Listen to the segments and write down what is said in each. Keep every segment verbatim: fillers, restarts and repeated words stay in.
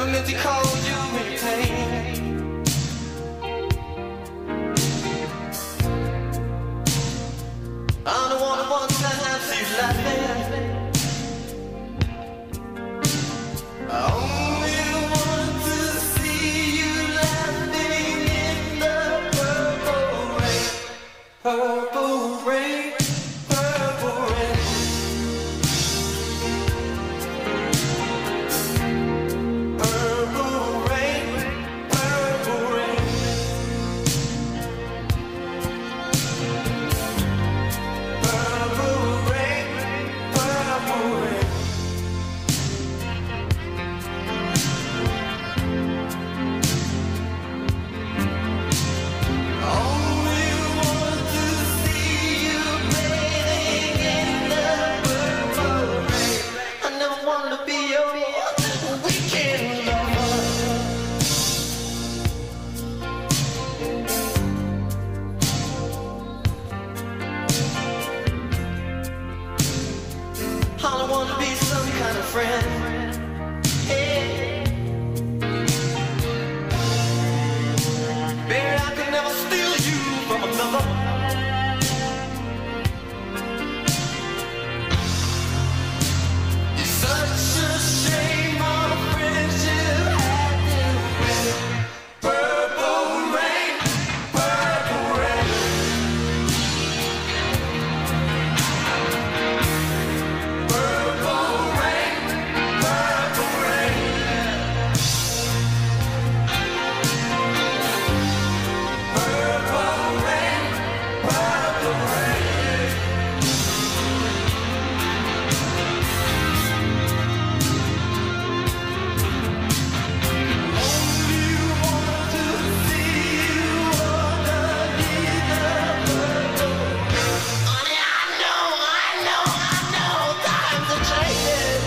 meant to cause you any pain. I'm the one who wants to see you laughing. I only want to see you laughing in the purple rain. Purple rain, purple rain. Purple rain, purple rain. Purple rain, purple rain. Only want to see you bathing in the purple rain. I never wanted to be your weekend lover. I don't want to be some kind of friend. Hey. Baby, I could never steal you from another. It's such a shame our friendship had to end. Purple rain, purple rain. Purple rain, purple rain. Purple rain, purple rain. Only want to see you underneath the purple rain. Honey, I know, I know, I know, times are changing.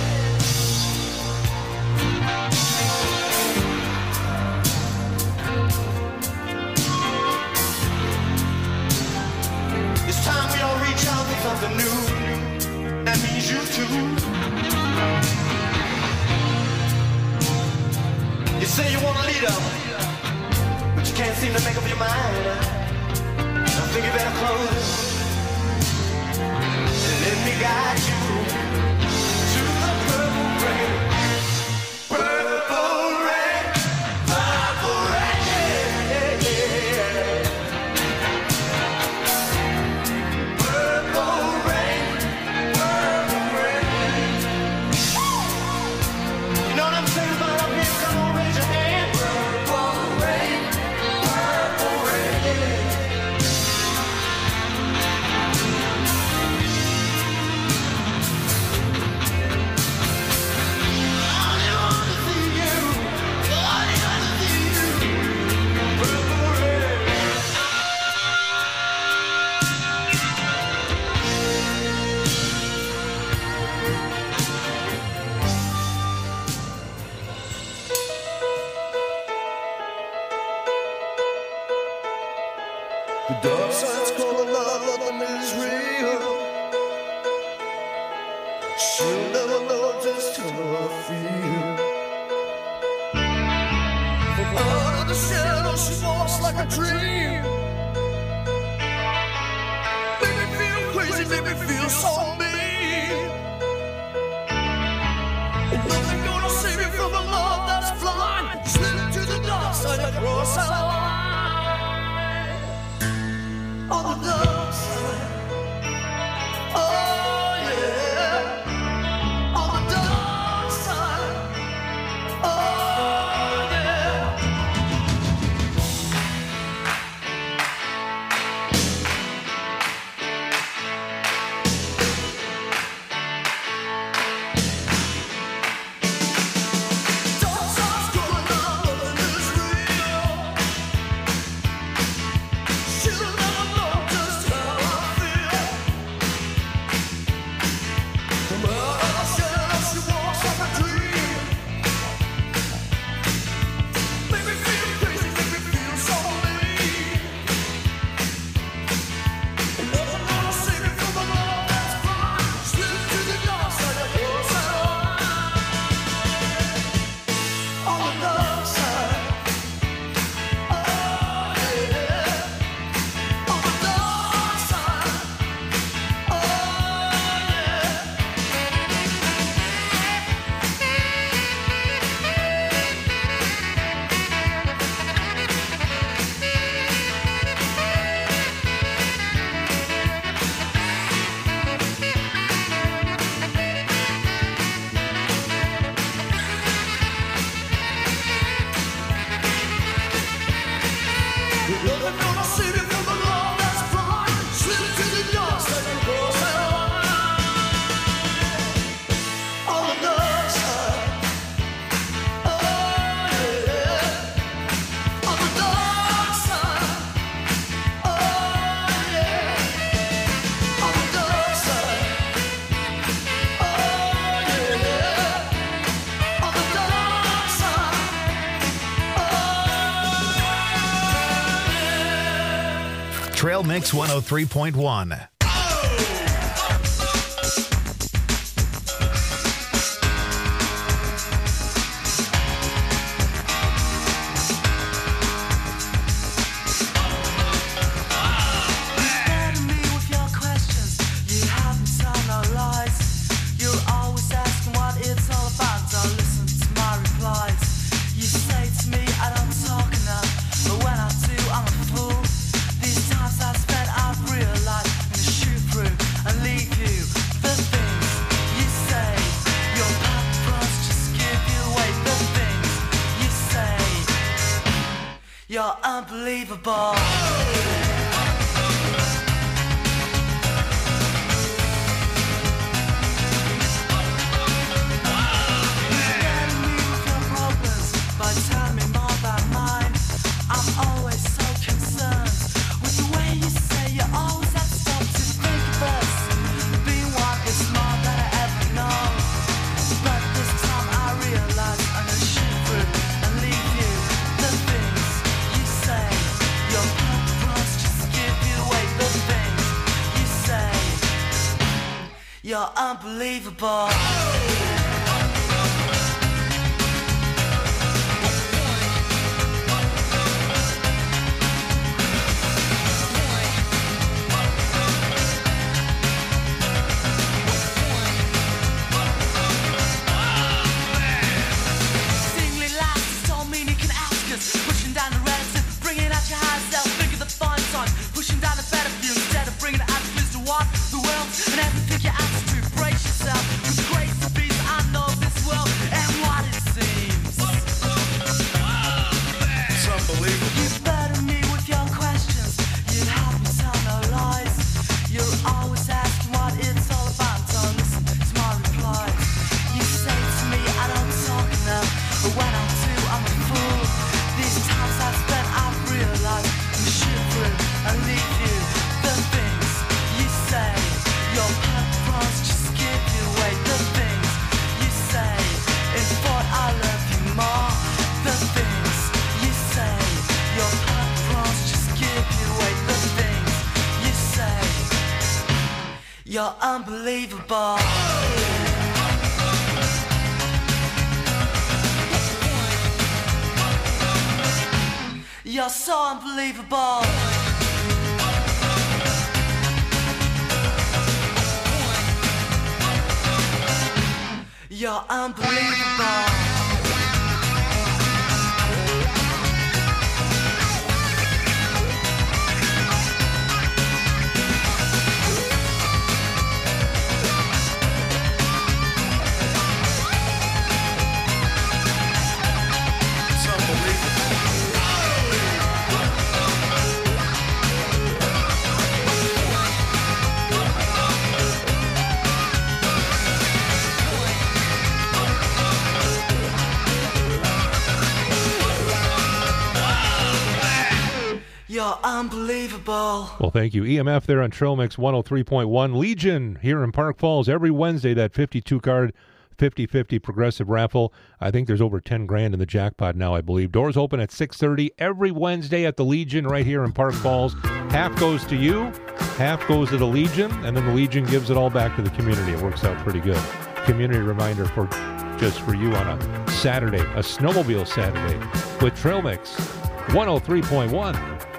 It's time we all reach out for something new. That means you too. You say you want a leader, but you can't seem to make up your mind. I think you better close and let me guide you to the purple rain. Purple rain, purple rain. Purple rain, purple rain. You know what I'm saying about up here? Come on, raise your hand. Purple rain, purple rain. I want to see you. I want to see you. Purple rain. The dark side's calling out, nothing is real. She'll never know just how I feel. From out of the shadow, she walks like a dream. Make me feel crazy, make me feel so mean. And nothing gonna save me from a love that's blind. Slip to the dark side and cross our line. On the dark side, oh yeah. On the dark side, oh yeah. Trail Mix one oh three point one. You're unbelievable. You're unbelievable. Singly laughs don't mean you can ask us. Pushing down the relative, bringing out your high self. Think of the fun song. Pushing down the better view instead of bringing it out to walk the world and everything you ask to brace yourself. With grace and peace, I know this world and what it seems. It's unbelievable. You better me with your questions. You'd help me tell no lies. You're always asking what it's all about. Don't listen to my replies. You say to me I don't talk enough, but when I do, I'm a fool. These times I've spent, I've realized I'm shoot through and leave you. The things you say, your purpose just give you away. The things you say, in thought I love you more. The things you say, your purpose just give you away. The things you say, you're unbelievable. You're so unbelievable. You're unbelievable. It's unbelievable. You're unbelievable. Well, thank you. E M F there on Trail Mix one oh three point one. Legion here in Park Falls every Wednesday, that fifty-two card fifty fifty progressive raffle. I think there's over ten grand in the jackpot now, I believe. Doors open at six thirty every Wednesday at the Legion right here in Park Falls. Half goes to you, half goes to the Legion, and then the Legion gives it all back to the community. It works out pretty good. Community reminder for just for you on a Saturday, a snowmobile Saturday with Trail Mix one oh three point one.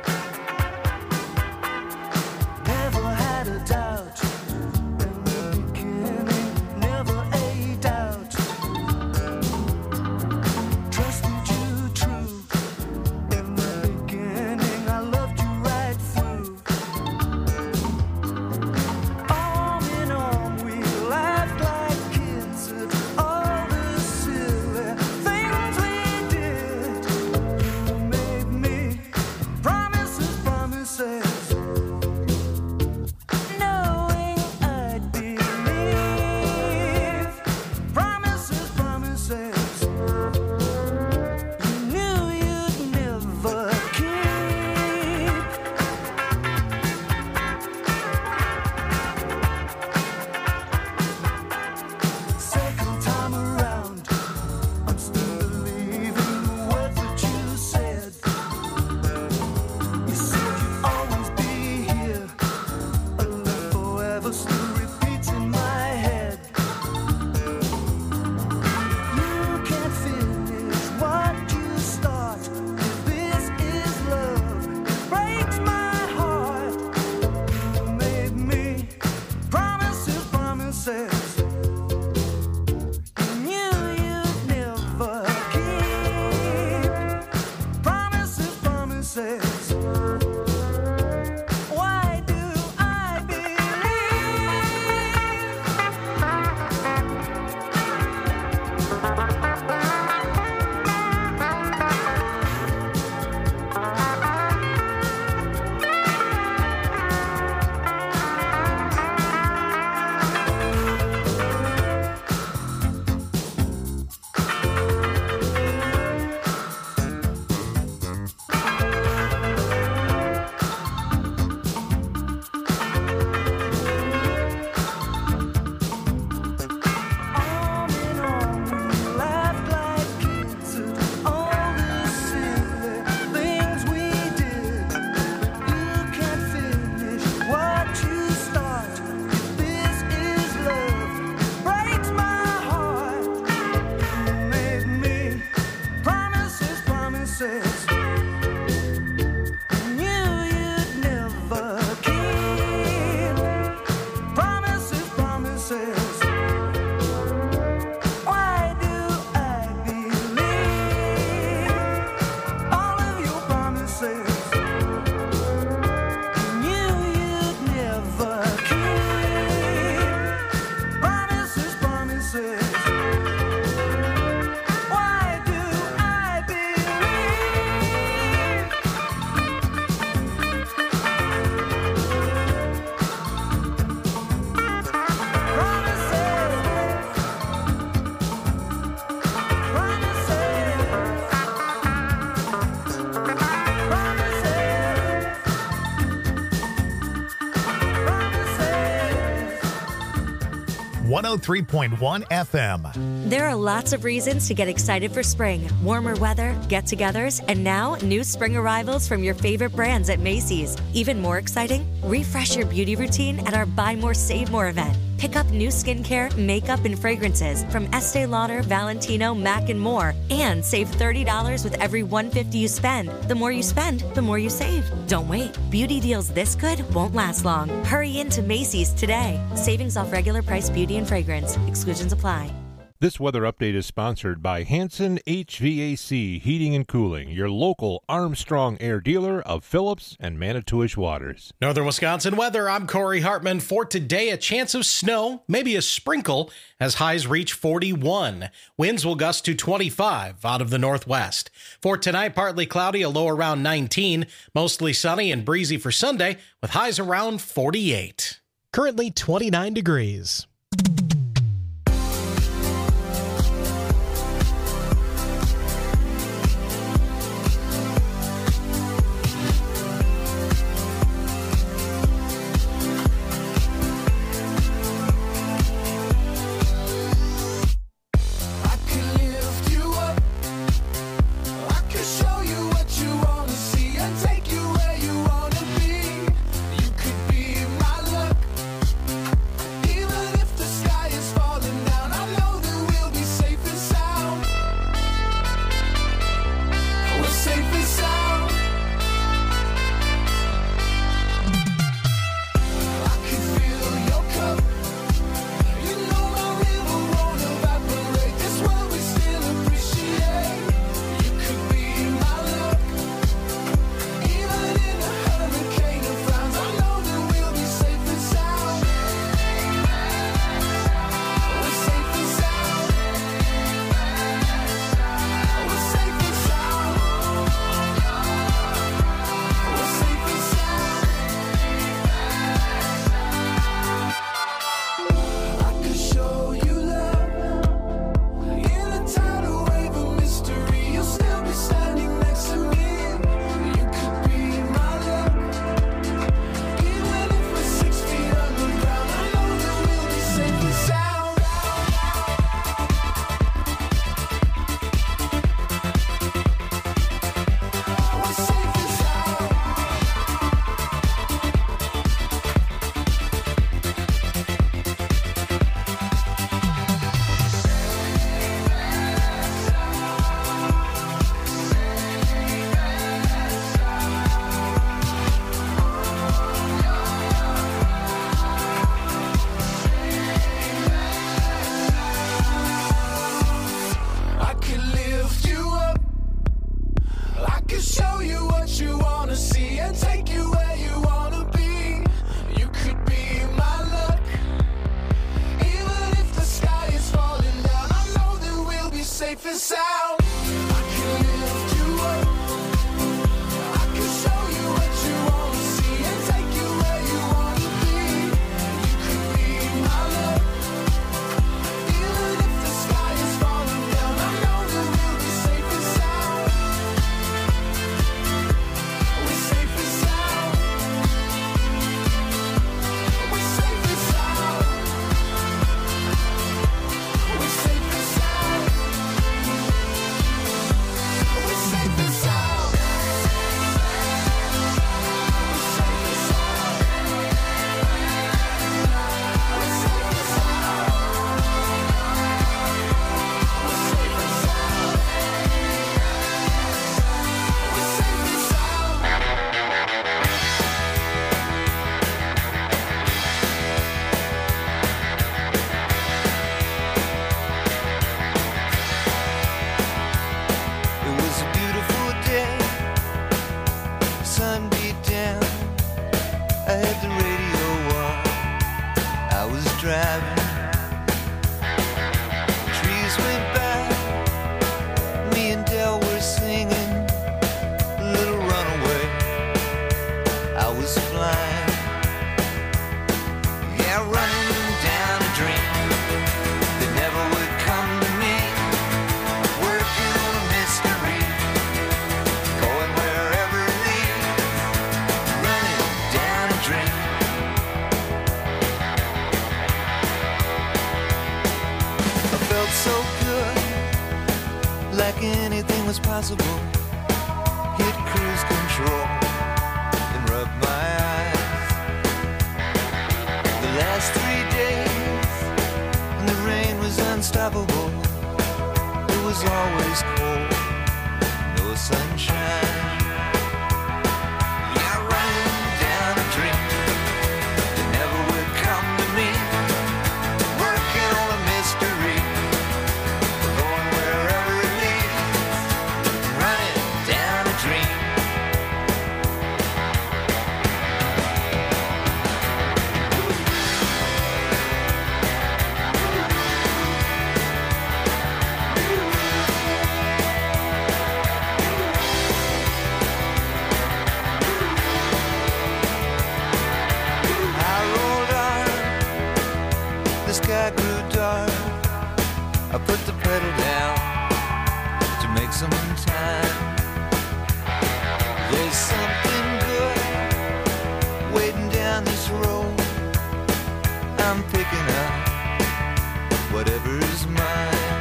Never had a doubt in the beginning, never a doubt. Trusted you true in the beginning, I loved you right through. Arm in arm, we laughed like kids at all the silly things we did. You made me oh three point one F M. There are lots of reasons to get excited for spring. Warmer weather, get-togethers, and now new spring arrivals from your favorite brands at Macy's. Even more exciting, refresh your beauty routine at our Buy More, Save More event. Pick up new skincare, makeup, and fragrances from Estee Lauder, Valentino, MAC, and more. And save thirty dollars with every one hundred fifty dollars you spend. The more you spend, the more you save. Don't wait. Beauty deals this good won't last long. Hurry into Macy's today. Savings off regular price beauty and fragrance. Exclusions apply. This weather update is sponsored by Hanson H V A C Heating and Cooling, your local Armstrong Air dealer of Phillips and Manitowish Waters. Northern Wisconsin weather, I'm Corey Hartman. For today, a chance of snow, maybe a sprinkle, as highs reach forty-one. Winds will gust to twenty-five out of the northwest. For tonight, partly cloudy, a low around nineteen, mostly sunny and breezy for Sunday, with highs around forty-eight. Currently twenty-nine degrees. felt so good, like anything was possible. Hit cruise control and rub my eyes. The last three days, and the rain was unstoppable. It was always cold, no sunshine. Yeah, running down a dream that never would come to me. Working on a mystery, going wherever it leads. Running down a dream. I rolled on, the sky grew dark. I put the pedal down to make some time. There's something good waiting down this road. I'm picking up whatever's mine.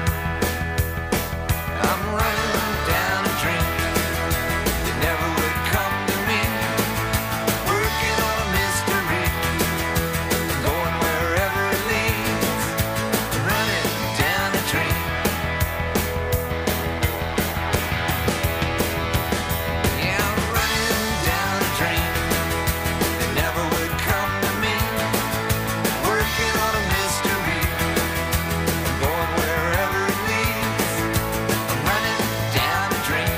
I'm running down a dream that never would come to me. Working on a mystery, going wherever it leads. Running down a dream. Yeah, I'm running down a dream that never would come to me. Working on a mystery, going wherever it leads. I'm running down a dream.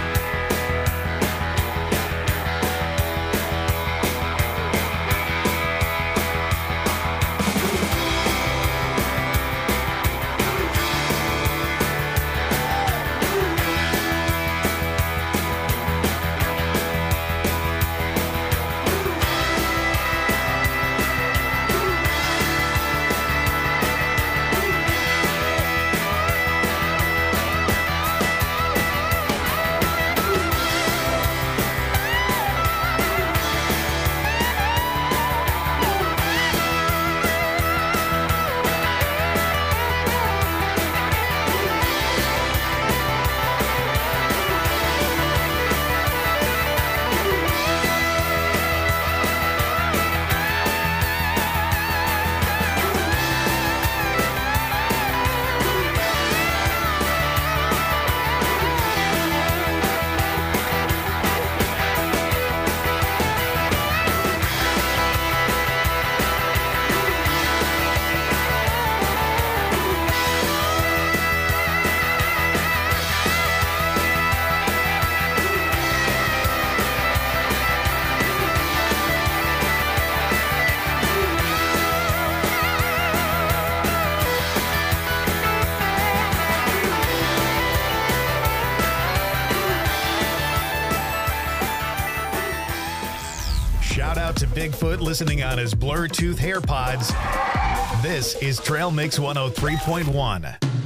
Shout out to Bigfoot listening on his Bluetooth AirPods. This is Trail Mix one oh three point one.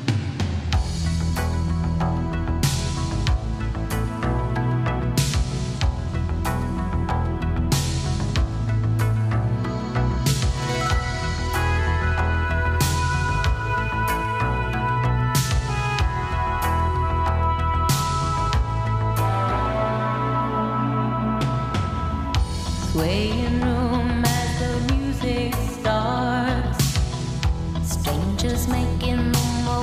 Swaying room as the music starts. Strangers making the most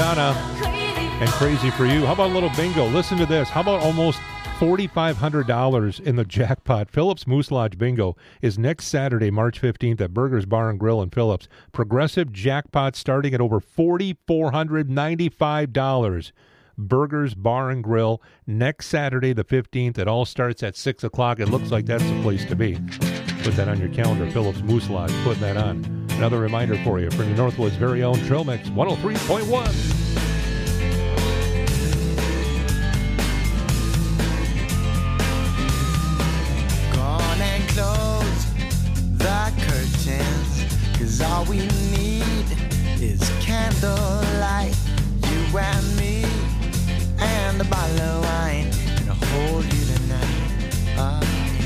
Madonna and Crazy for You. How about a little bingo? Listen to this. How about almost forty-five hundred dollars in the jackpot? Phillips Moose Lodge Bingo is next Saturday, March fifteenth at Burgers Bar and Grill in Phillips. Progressive jackpot starting at over four thousand four hundred ninety-five dollars. Burgers Bar and Grill next Saturday the fifteenth. It all starts at six o'clock. It looks like that's the place to be. Put that on your calendar. Phillips Moose Lodge, putting that on. Another reminder for you from your Northwoods' very own Trail Mix one oh three point one. Gone and close the curtains, 'cause all we need is candlelight. You and me and a bottle of wine, and I'll hold you tonight. Oh,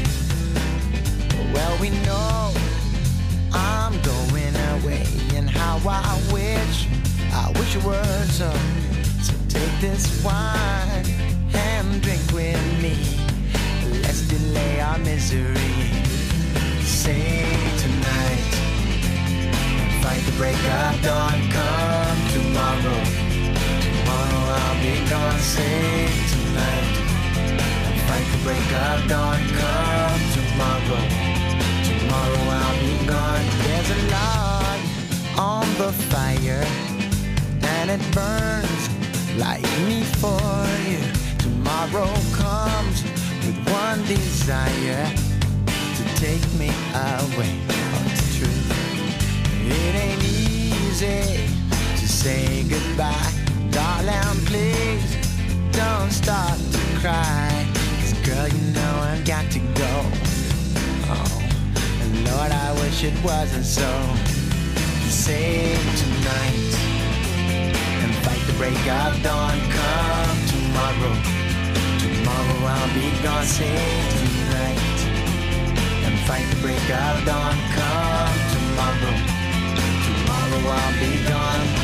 well, we know I'm going away, and how I wish, I wish it were so. So take this wine and drink with me. Let's delay our misery. Say tonight, fight the break of dawn. Come tomorrow, tomorrow I'll be gone. Say tonight, fight the break of dawn. Come tomorrow, tomorrow I'll be gone. There's a log on the fire, and it burns like me for you. Tomorrow comes with one desire, to take me away. Oh, it's true. It ain't easy to say goodbye. Darling, please don't start to cry. 'Cause girl, you know I've got to go. Oh, and Lord, I wish it wasn't so. Save tonight and fight the break of dawn. Come tomorrow, tomorrow I'll be gone. Save tonight and fight the break of dawn. Come tomorrow, tomorrow I'll be gone.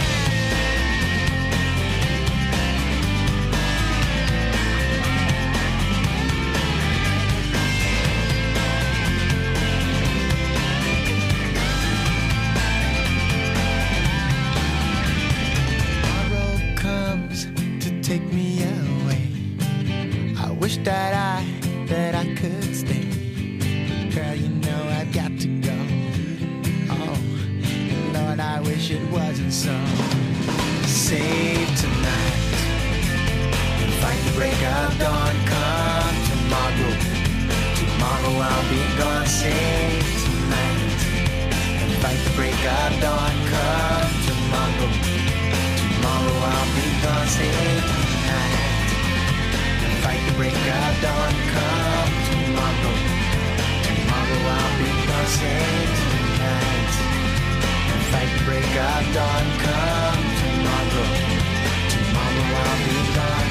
Take me away. I wish that I, that I could stay. Girl, you know I've got to go. Oh, Lord, I wish it wasn't so. Save tonight and fight the break of dawn. Come tomorrow, tomorrow I'll be gone. Save tonight and fight the break of dawn. Come tomorrow, tomorrow I'll be gone. Save tonight and fight the break of dawn. Come tomorrow, tomorrow I'll be gone. Save tonight and fight the break of dawn. Come tomorrow, tomorrow I'll be gone.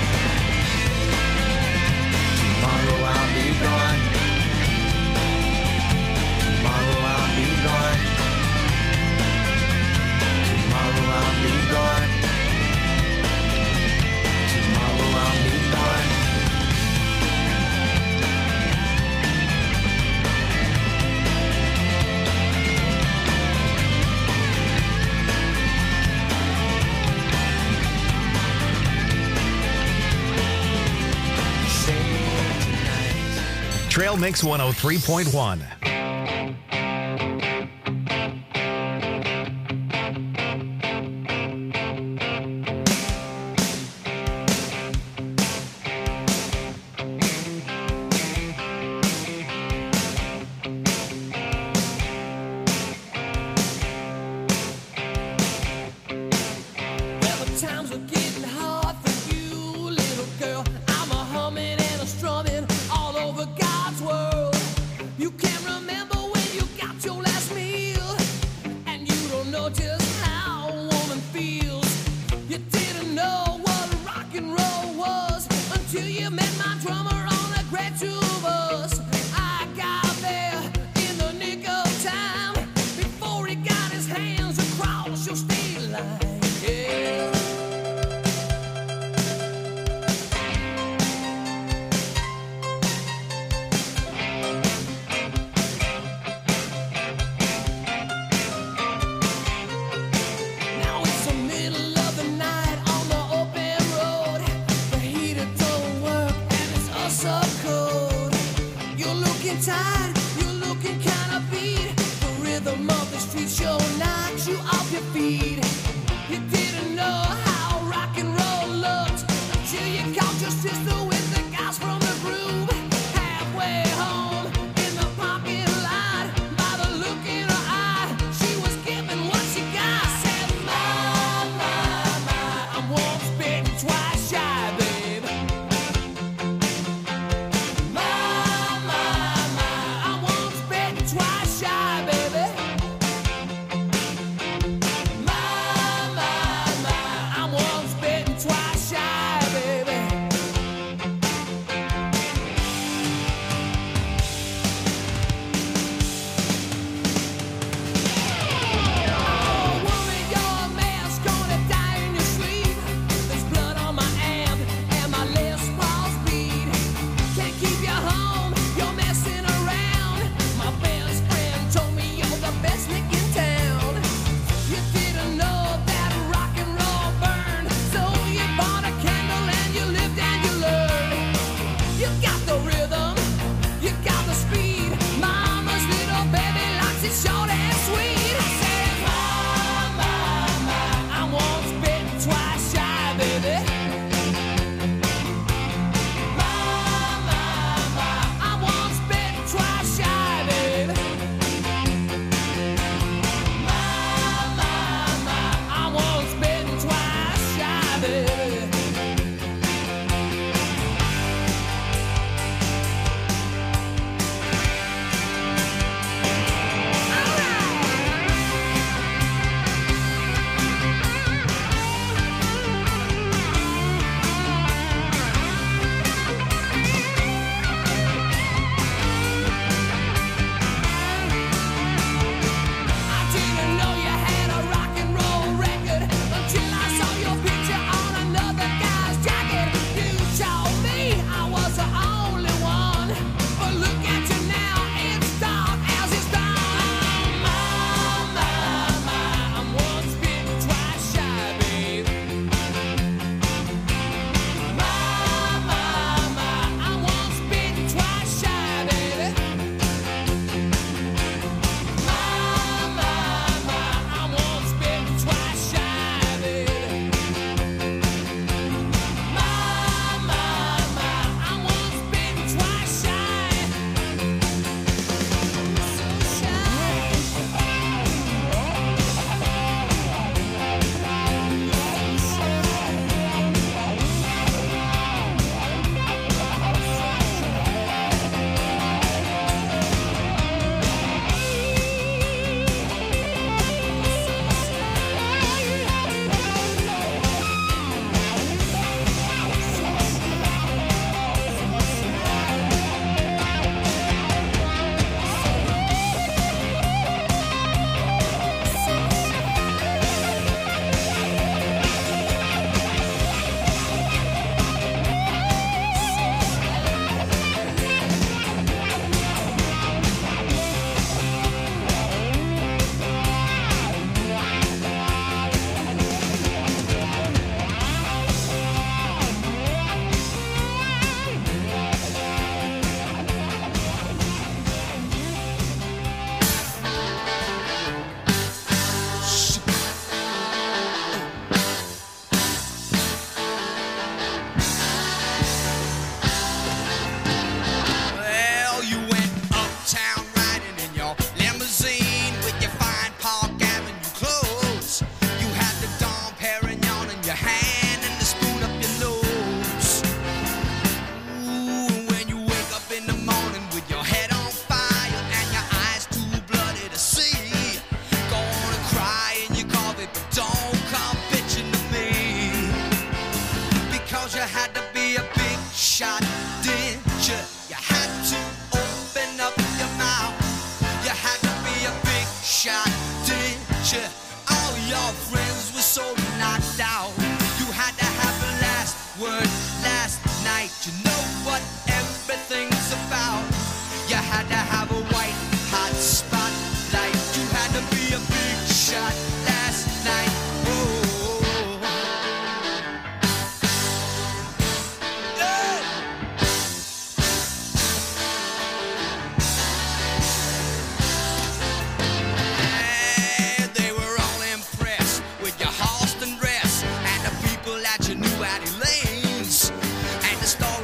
Tomorrow I'll be gone. Tomorrow I'll be gone. Tomorrow I'll be gone. Tomorrow I'll be gone. Trail Mix one oh three point one. Now it's the middle of the night. tied, you're looking kinda beat. The rhythm of the street show knocks you off your feet. You didn't know how rock and roll looked until you caught your sister with the guys from the groove. Halfway home in the parking lot, by the look in her eye, she was giving what she got. Said, my, my, my, I'm once bitten, twice shy, babe. My, my, my,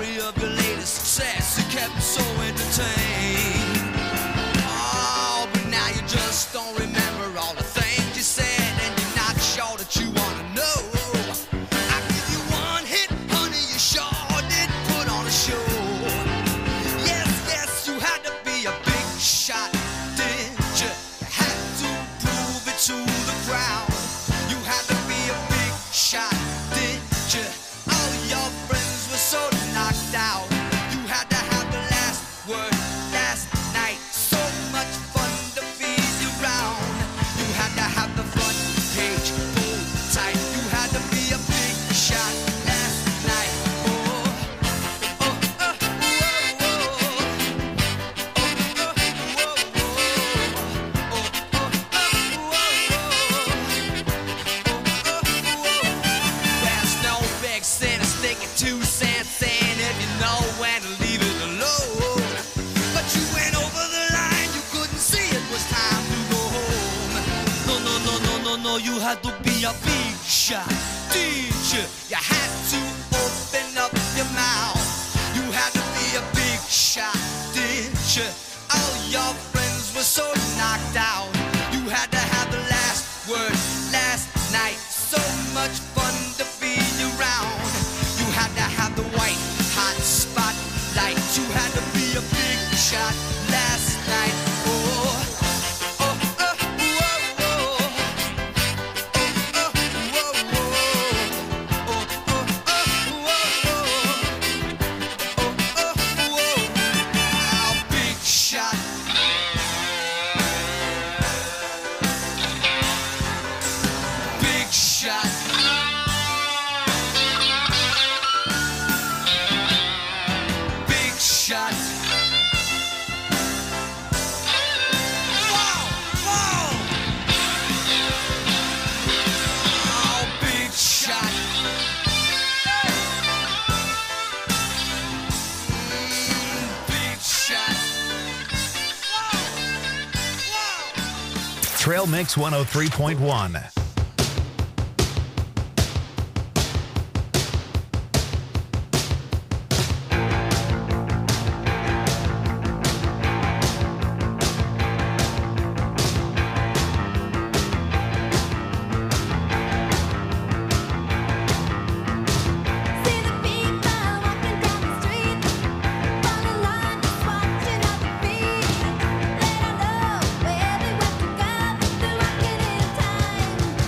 story of your latest success. It kept me so entertained. Oh, but now you just don't remember all the things you said, and you're not sure that you wanna know. I give you one hit, honey, you sure did put on a show. Yes, yes, you had to be a big shot, did you? You had to prove it to the crowd. You had to be a big shot, did you? All your friends were so knocked out. You had to have the last word last night. So much fun to be around. You had to have the front page pulled tight. You had to be a big shot last night. Oh, oh, oh, oh, oh, there's no big sin in sticking two cents in if you know when to leave it alone. But you went over the line, you couldn't see it was time to go home. No, no, no, no, no, no, you had to be a big shot, did you? You had to open up your mouth. You had to be a big shot, did you? All your friends were so knocked out. You had to have the last word last night. So much fun to be around. You had to have the white hot spotlight. You had to be a big shot last night. Oh, oh, oh, oh, oh, oh, oh, oh, oh, oh, oh, big shot. Big shot. Big shot. Whoa, whoa. Oh, big shot. Mm, big shot. Whoa, whoa. Trail Mix one oh three point one. See the people walking down the street, fall in line, just watching other feet. Let 'em know where they want to go, they're walking in time.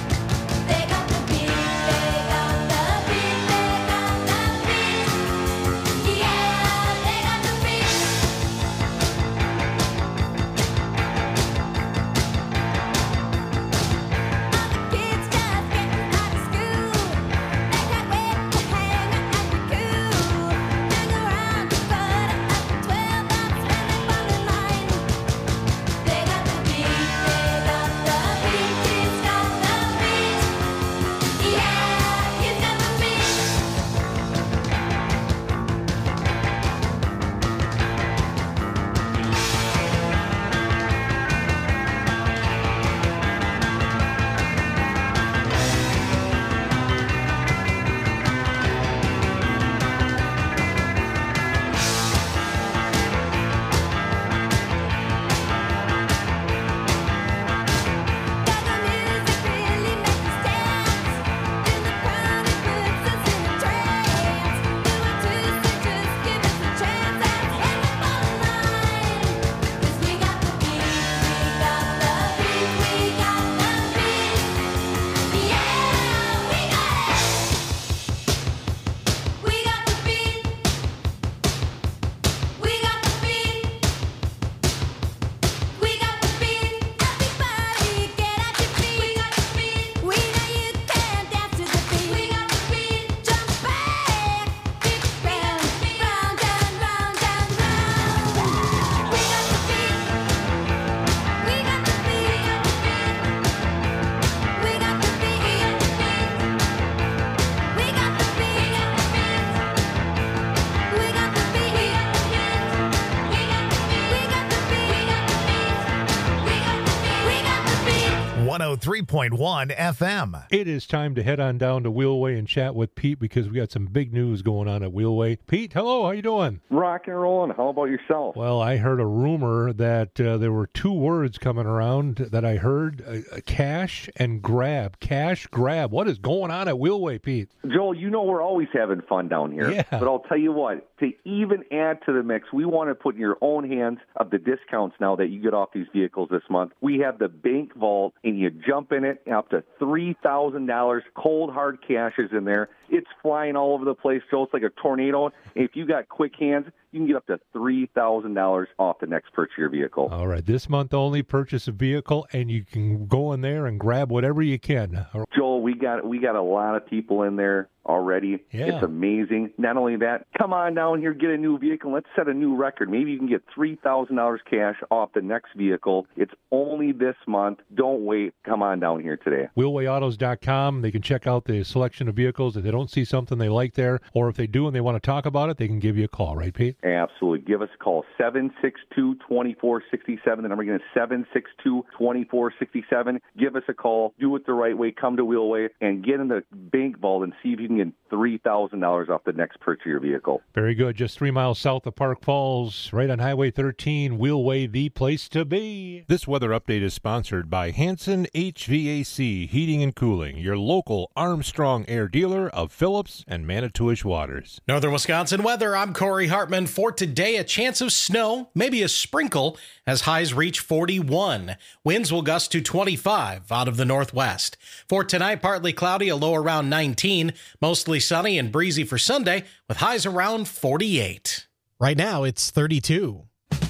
oh three point one F M. It is time to head on down to Wheelway and chat with Pete because we got some big news going on at Wheelway. Pete, hello, how you doing? Rock and rolling. How about yourself? Well, I heard a rumor that uh, there were two words coming around that I heard, uh, cash and grab. Cash, grab. What is going on at Wheelway, Pete? Joel, you know we're always having fun down here. Yeah. But I'll tell you what, to even add to the mix, we want to put in your own hands of the discounts now that you get off these vehicles this month. We have the bank vault, and you jump in it, up to three thousand dollars cold, hard cash is in there. It's flying all over the place, Joel. It's like a tornado. And if you got quick hands, you can get up to three thousand dollars off the next purchase of your vehicle. All right, this month only, purchase a vehicle, and you can go in there and grab whatever you can. Joel, we got we got a lot of people in there already. Yeah. It's amazing. Not only that, come on down here, get a new vehicle. Let's set a new record. Maybe you can get three thousand dollars cash off the next vehicle. It's only this month. Don't wait. Come on down here today. wheelway autos dot com. They can check out the selection of vehicles. If they don't see something they like there, or if they do and they want to talk about it, they can give you a call, right, Pete? Absolutely. Give us a call, seven six two, two four six seven. The number again is seven six two, two four six seven. Give us a call. Do it the right way. Come to Wheelway and get in the bank vault and see if you can get three thousand dollars off the next purchase of your vehicle. Very good. Just three miles south of Park Falls, right on Highway thirteen. Wheelway, the place to be. This weather update is sponsored by Hanson H V A C Heating and Cooling, your local Armstrong Air dealer of Phillips and Manitowish Waters. Northern Wisconsin weather. I'm Corey Hartman. For today, a chance of snow, maybe a sprinkle, as highs reach forty-one. Winds will gust to twenty-five out of the northwest. For tonight, partly cloudy, a low around nineteen. Mostly sunny and breezy for Sunday, with highs around forty-eight. Right now, it's thirty-two.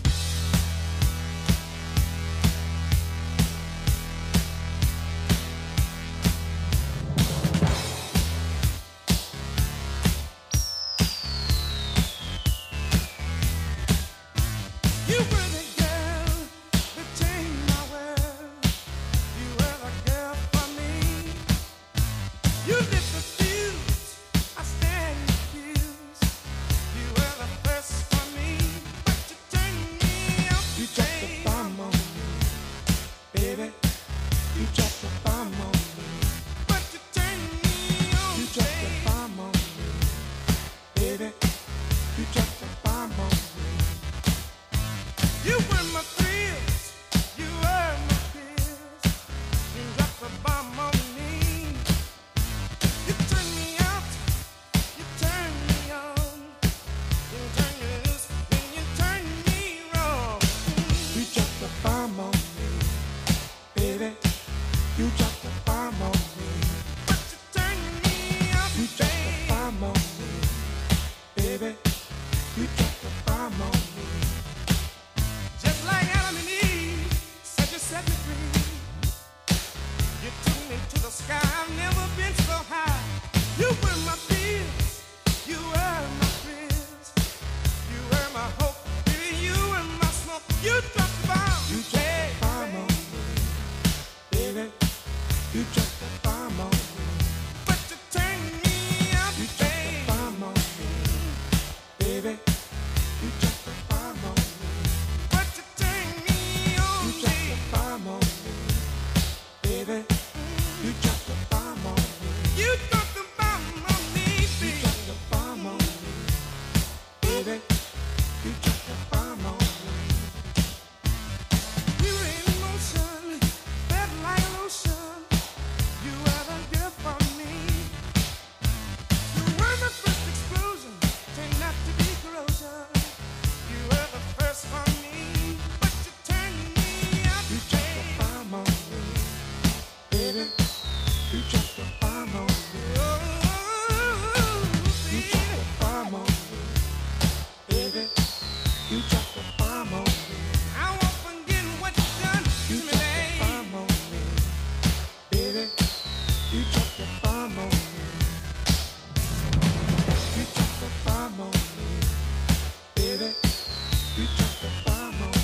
You were the girl that changed my world. You were the girl for me. You lit the fuse, I stand accused. You were the first for me, but you turned me out. You dropped the bomb on me, baby. You dropped the bomb on me, but you turned me on. You dropped the bomb on me, baby. You dropped the bomb on me. You were my thrills, you were my fears. You dropped the bomb on me. You turned me out, you turned me on. You turned me loose, then you turned me wrong. You dropped the bomb on me, baby. You dropped the bomb on me, but you turned me out. You dropped the bomb on me, baby. You dropped the bomb on me. Just like Adam and Eve, said you set me free. You took me to the sky, I've never been so high. You were my fears, you were my fears. You were my hope, baby, you were my smoke. You dropped the bomb. You dropped the bomb on me, baby. You dropped the bomb on me. But you turned me out. You dropped the bomb on me, baby. You dropped the bomb on me. But you turned me on. You dropped the bomb on me, baby. You dropped the bomb on me. You dropped the bomb on me, baby. You dropped the bomb on me, baby. You dropped the bomb on me. We were in motion, felt like lotion. You were the girl for me. You were my first explosion, turned out to be corrosion. You were the first for me, but you turned me out. You dropped the bomb on me, baby. You dropped the bomb on me. Oh, you dropped the bomb on me, baby. You dropped the bomb on me. I won't forget what you done to me, baby. You dropped the bomb on me, baby. You dropped the bomb on me. You dropped the bomb on me, baby. You dropped the bomb on me.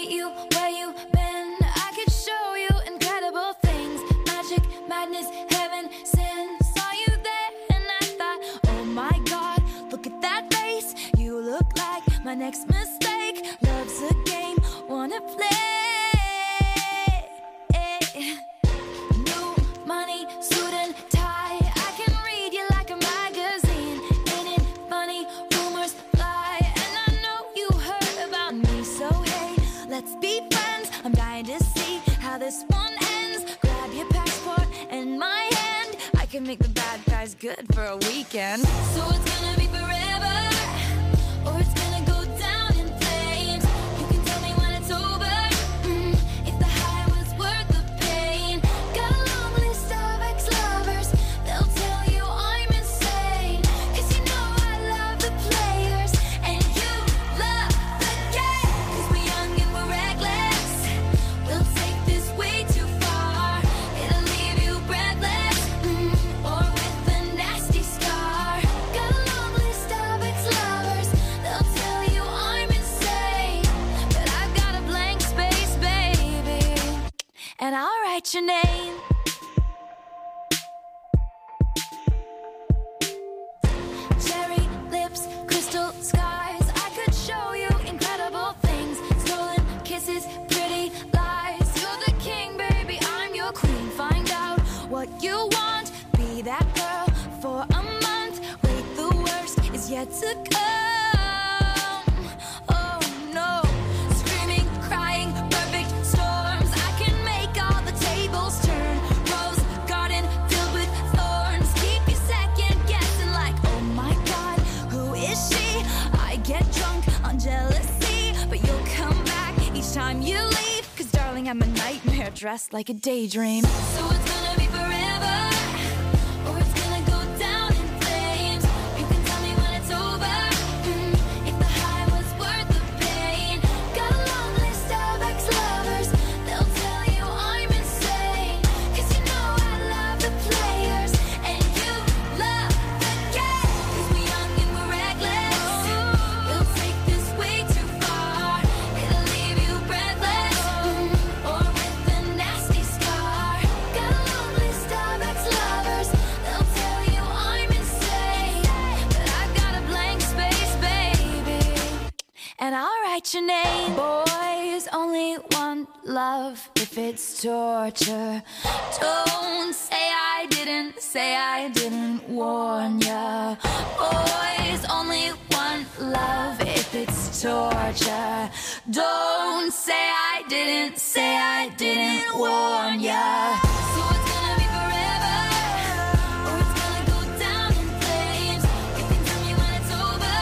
meet you where you been. I could show you incredible things. Magic, madness, heaven, sin. Saw you there and I thought, oh my God, look at that face. You look like my next mistake. Love's a game, wanna play. New money, suit and tie. I can read you like a magazine. Ain't it funny? Rumors fly, and I know you heard about me. So hey, let's be friends. I'm dying to see how this one ends. Grab your passport and my hand. I can make the bad guys good for a weekend. So it's gonna be forever, or it's gonna go down in flames. You can tell me when it's over, mm, if the high was worth the pain. Got a long list of ex-lovers, they'll tell you I'm insane. 'Cause you know I love the players, and you love the game. 'Cause we're young and we're reckless, we'll take this way too far. It'll leave you breathless, mm, or with a nasty scar. Got a long list of ex-lovers, they'll tell you I'm insane. But I've got a blank space, baby, and I'll write your name. Cherry lips, crystal skies. I could show you incredible things. Stolen kisses, pretty lies. You're the king, baby, I'm your queen. Find out what you want. Be that girl for a month. Wait, the worst is yet to come. Oh no. Screaming, crying, perfect storms. I can make all the tables turn. Rose garden filled with thorns. Keep you second guessing like, oh my God, who is she? I get drunk on jealousy, but you'll come back each time you leave. 'Cause darling, I'm a nightmare dressed like a daydream. So it's gonna be forever, or it's gonna go down in flames. You can tell me when it's over, mm, if the high was worth the pain. Got a long list of ex-lovers, they'll tell you I'm insane. 'Cause you know I love the players, and you love the game. 'Cause we're young and we're reckless, we'll take this way too far. It'll leave you breathless, mm, or with a nasty scar. Got a long list of ex-lovers, they'll tell you I'm insane. But I've got a blank space, baby, and I'll write your name. Boys only want love if it's torture. Don't say I didn't, say I didn't warn ya. Boys only want love if it's torture. Don't say I didn't, say I didn't warn ya. So it's gonna be forever, or it's gonna go down in flames. You can tell me when it's over,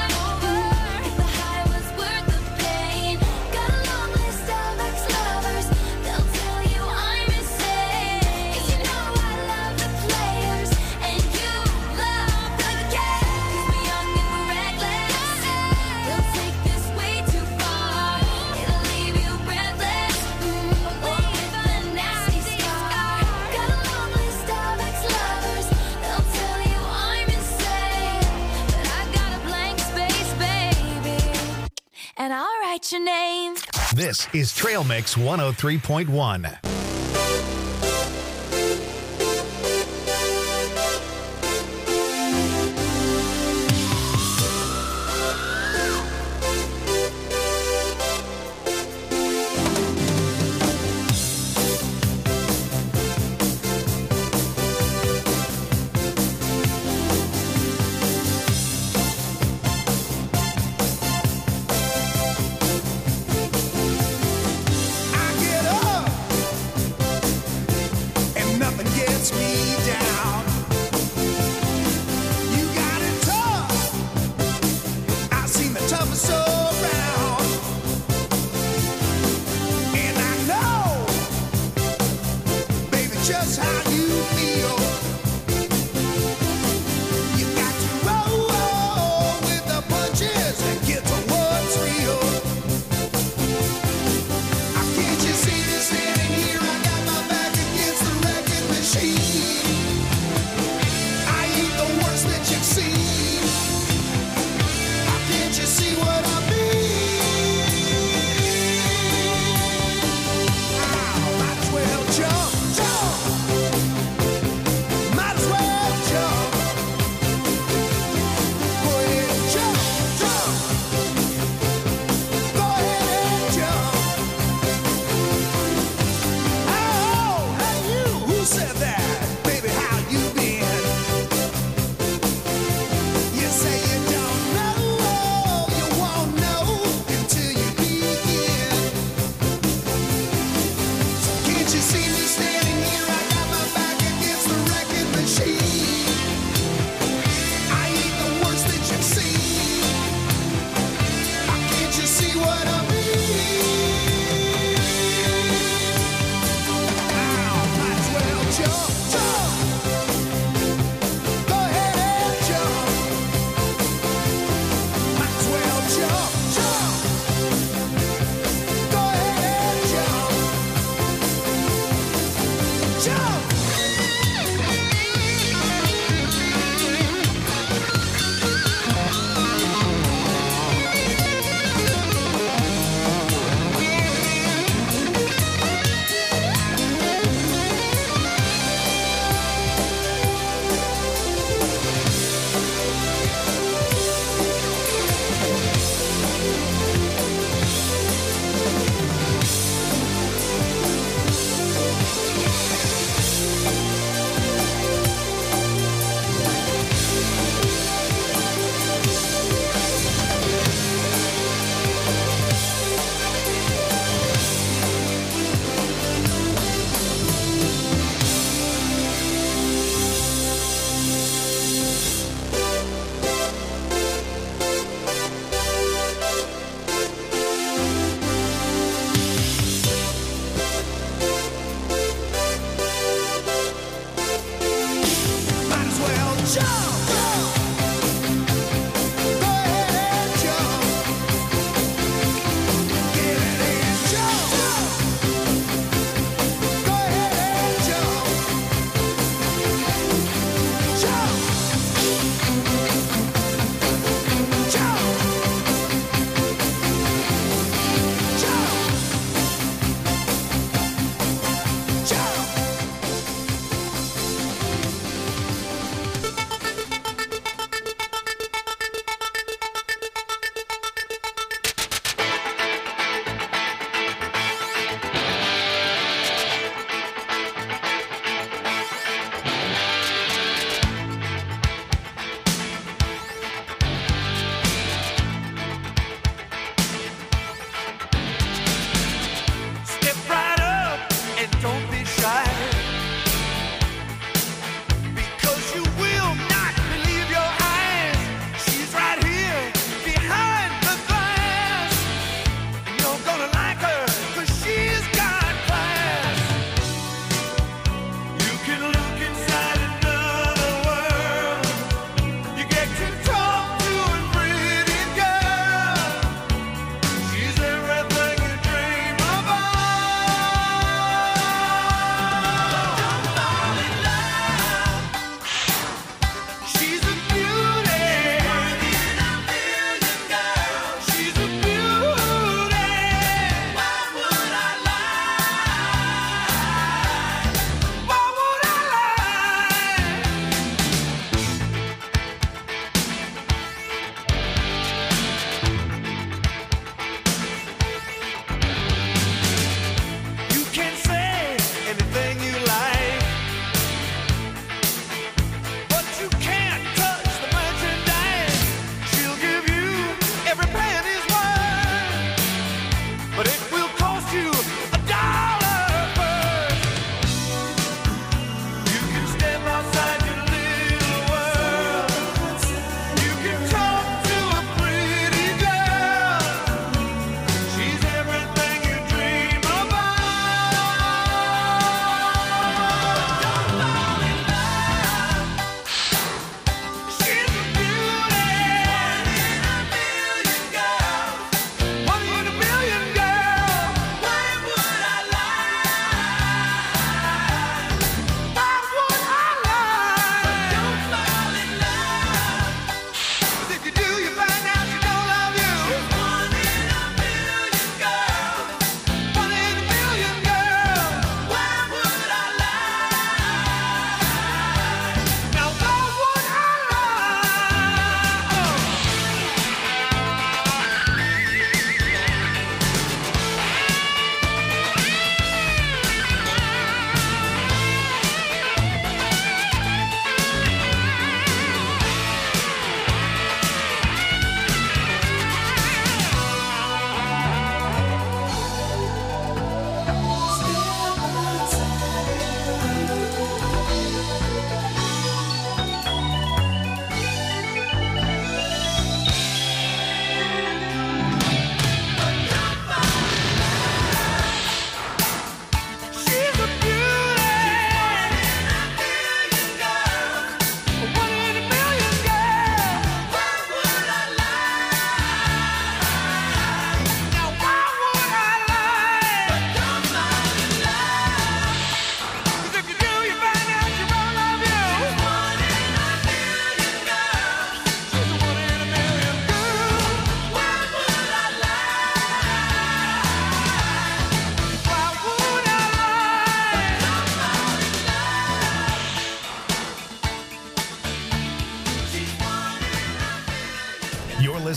if the high was worth the pain. Got a long list of ex-lovers, they'll tell you I'm insane. 'Cause you know I love the players, and you love the game. 'Cause we're young and we're reckless, we'll take this way too far. It'll leave you breathless, mm, or with a nasty scar. Got a long list of ex-lovers, they'll tell you I'm insane. But I've got a blank space, baby, and I'll write your name. This is Trail Mix one oh three point one. I get up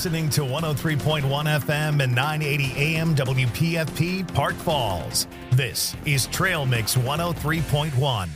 listening to one oh three point one F M and nine eighty A M W P F P Park Falls. This is Trail Mix one oh three point one.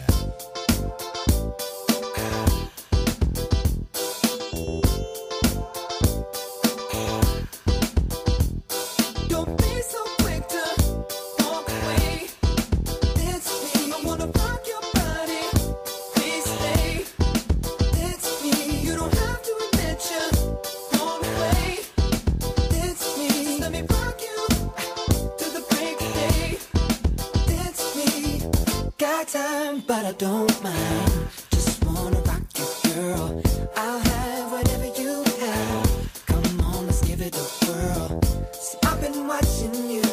Don't be so quick to walk away. It's me. I wanna rock your body. Please stay. It's me. You don't have to admit you want away. It's me. Just let me rock you to the break of day. It's me. Got time, but I don't mind. Just wanna rock you, girl. I'll have whatever you have. Come on, let's give it a whirl. See, I've been watching you